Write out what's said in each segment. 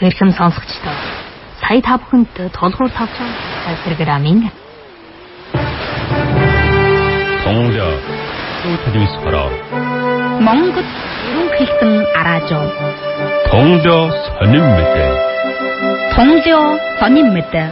Эрхэм сонсогчдоо сая та бүхэнд тулгуур тавчаа программын 동료 소트리스퍼라 Монгол ерөнхийлтэн араажуу 동료 선임매대 Тунлио сонин мэд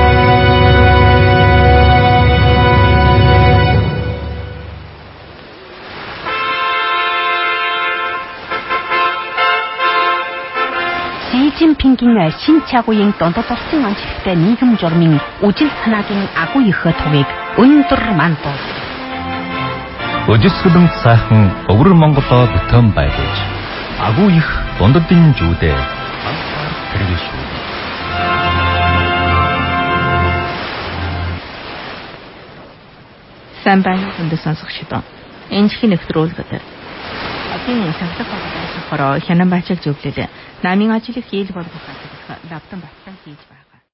Сижинпингийн шин чагуугийн дундад орсон онцлогтой нийгэм журмын үжил санаагийн агуу их төвийг өндөр мандуу. 어지스гэлэн сайхан өвөр Монголоо бүтэн байгуулж агуу их дундадын жүүдээ анхаар хэрэглэж шүү. Сайн байна уу сонсогчдоо. Энэ чихний нэвтрүүлгээр одын сахилга багтаахаараа хянан бачиг зөвлөлөө намын ажлыг хийл болгох ажил лавтан батлан хийж байна.